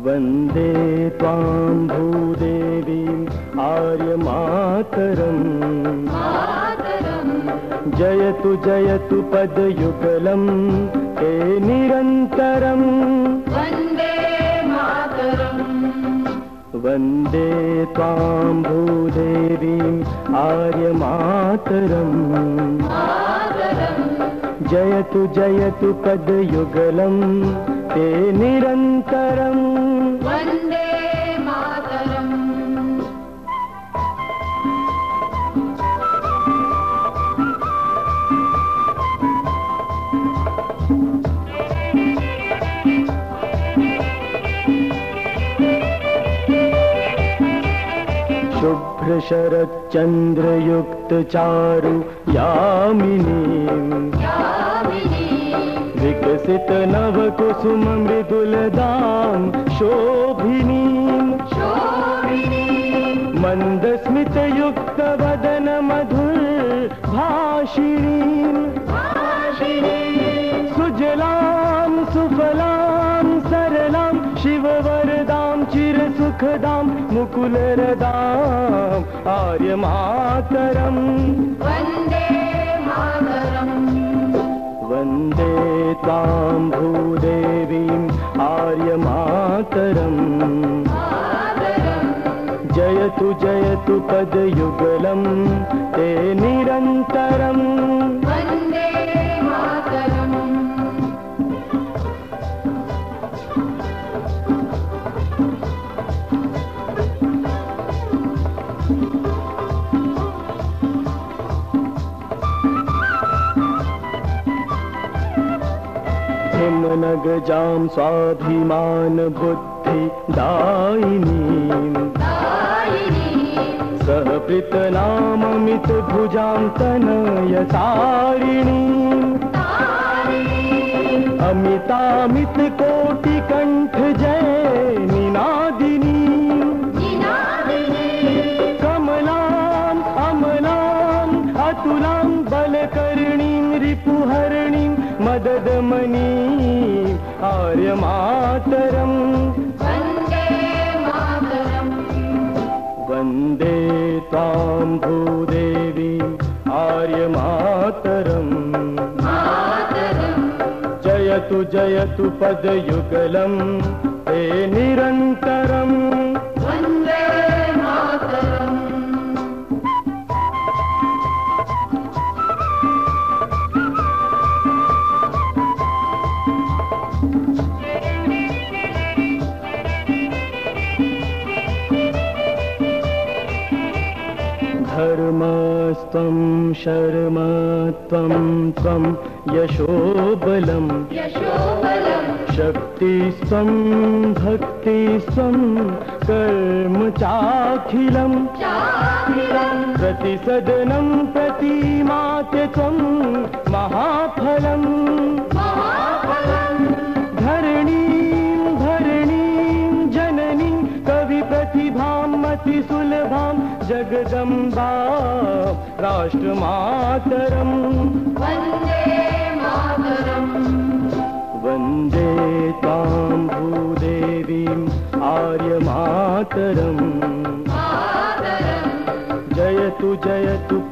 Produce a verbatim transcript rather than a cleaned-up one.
वन्दे त्वां भूदेवीम् आर्यमातरम् जयतु जयतु पदयुगलम् ते निरन्तरम् वन्दे मातरम् वन्दे त्वां भूदेवीम् आर्यमातरम् जयतु जयतु पदयुगलम् ते निरन्तरम् वन्दे मातरम् शुभ्र शरच्चन्द्रयुक्त चारु यामिनीम् विकसित नव कुसुम मृदुलदां शोभिनीं मंदस्मित युक्त वदन मधुर भाषिणीं सुजलां सुफलां सरलां शिववरदां चिरसुखदां मुकुलरदां आर्यमातरम् वन्दे मातरम् वन्दे त्वां भूदेवीम् आर्यमातरम् जयतु जयतु पदयुगलम् ते निरन्तरम् वन्दे मातरम् हिमनगजां स्वाभिमान बुद्धि दायिनीं सहपृतनाममित भुजां तनयतारिणीं अमितामित कोटिकण्ठ जय निनादिनीं कमलां अमलां अतुलां बलकर्णीं रिपुहरणीं मददमणीं आर्यमातरम् वन्दे मातरम् वन्दे त्वां भूदेवीम् आर्यमातरम् जयतु जयतु पदयुगलम् ते निरन्तरम् वन्दे मातरम् धर्मस्त्वं शर्मत्वं त्वं यशोबलं शक्तिस्त्वं भक्तिस्त्वं कर्म चाखिलं प्रतिसदनं प्रतिमात्य त्वं महाफलम् धरणीं धरणीं जननीं कविप्रतिभां मतिसुलभां जगदम्बा राष्ट्रमातरम् वन्दे मातरम् वन्दे त्वां भूदेवीम् आर्यमातरम् जयतु जयतु